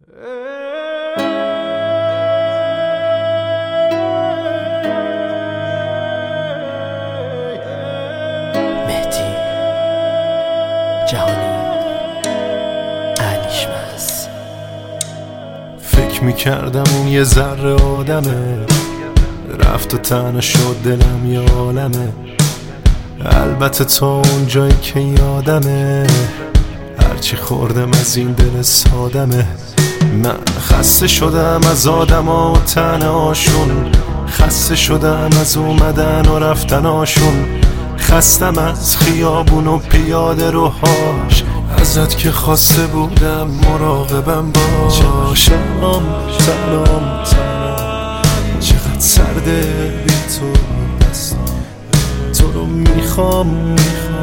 مهدی جهانی علیشمس. فکر میکردم اون یه ذره آدمه، رفت و تنها شد دلم یه عالمه. البته تا اون جایی که یادمه، هرچی خوردم از این دل سادمه. من خسته شدم از آدما و تنهاشون، خسته شدم از اومدن و رفتناشون، خستم از خیابون و پیاده روهاش. ازت که خواسته بودم مراقبم باش. سلام چقدر سرده بی تو دستم، تو رو میخوام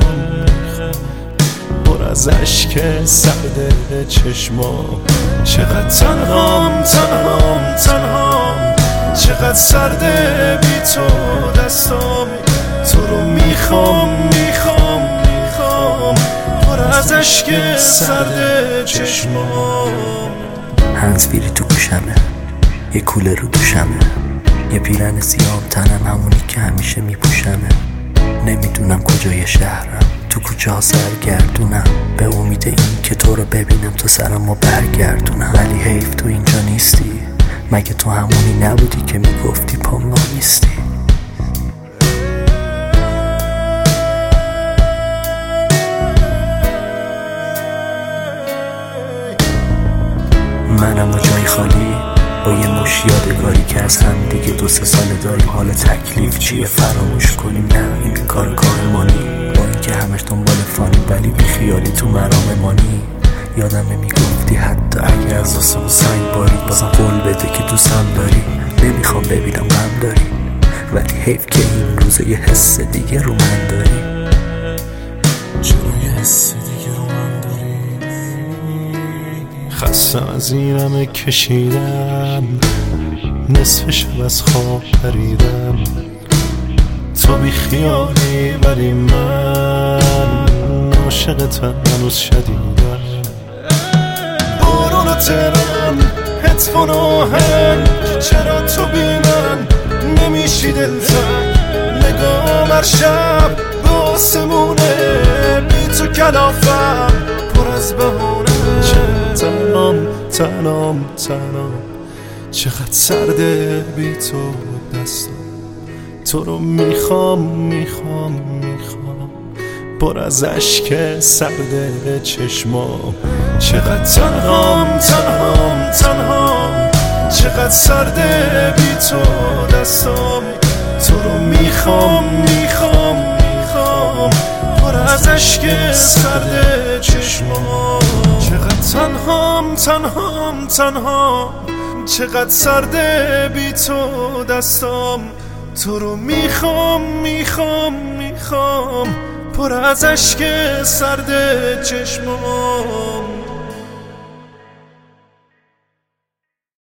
پر از عشق سرده چشمام. چقدر تنهام چقدر سرده بی تو دستم، تو رو میخوام پر از عشق سرده چشمام. هنزفیری تو گوشمه، یه کوله رو دوشمه، یه پیرن سیام تنم همونی که همیشه میپوشمه. نمیدونم کجای شهرم، تو کوچه ها سرگردونم، به امید این که تو رو ببینم تا سرمو برگردونم. ولی حیف تو اینجا نیستی، مگه تو همونی نبودی که میگفتی پام نیستی؟ منم و جای خالی با یه مش یادگاری که از هم دیگه 2-3 سال داریم. حالا تکلیف چیه فراموش کنیم؟ نه این کار کارمانی، با اینکه همش دنبال فانی ولی بی خیالی تو مرام مانی. یادمه میگفتی حتی اگه از آسمون سنگ بارید بازم قول بده که دوستم داری. نمیخوام ببینم غم داری، ولی حیف که این روزه یه حس دیگه رو من داری. چرا یه حس دیگه رو من داری؟ خستم از این همه کشیدم، نصف شب از خواب پریدم. تو بی خیالی ولی من عاشقتم هنوز شدیدم. بارون و ترم هدفون و آهنگ، چرا تو بی من نمیشی دلتنگ؟ نگام هر شب به آسمونه، بی تو کلافم پر از بهونه. تنام چقدر سرده بی تو دستم، تو رو میخوام پر از عشق سرده چشمام. چقدر تنهام چقدر سرده بی تو دستم، تو رو میخوام پر از عشق سرده چشمام. چقدر تنهام چقدر سرده بی تو دستم، تو رو میخوام پر از عشق سرده چشمام.